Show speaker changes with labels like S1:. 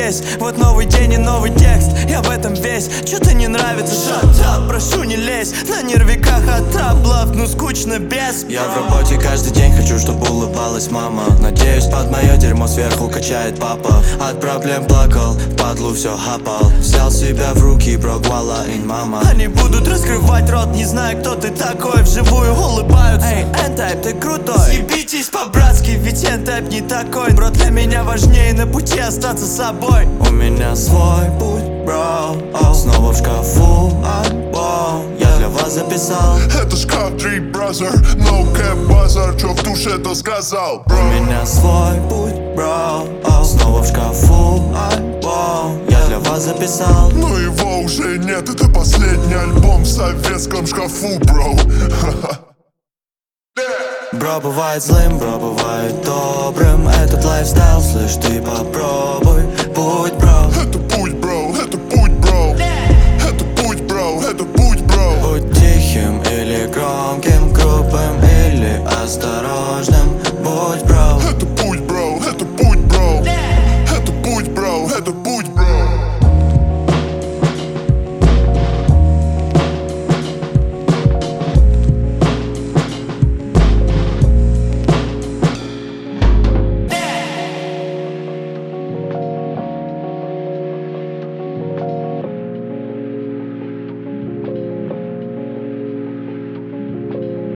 S1: здесь. Вот новый день и новый текст, я в этом весь. Чё-то не нравится, shut up, прошу не лезь. На нервиках от траблов, ну скучно без.
S2: Я в работе каждый день, хочу, чтобы улыбалась мама. Надеюсь, под мое дерьмо сверху качает папа. От проблем плакал, в падлу все хапал. Взял себя в руки, бро, гвала ин мама.
S1: Они будут раскрывать рот, не зная, кто ты такой. Вживую улыбаются, эй, N-Type, ты крутой. Съебитесь по-братски, ведь N-Type не такой. Бро, для меня важнее на пути остаться собой.
S2: У меня свой путь, бро, снова в шкафу альбом я для вас записал.
S3: Это шкаф Street Brother, no cap базар. Чё в душе, то сказал, бро.
S2: У меня свой путь, бро, снова в шкафу альбом я для вас записал.
S3: Но его уже нет, это последний альбом в советском шкафу, бро.
S2: Бро бывает злым, бро бывает добрым. Этот лайфстайл, слышь, ты попробуй.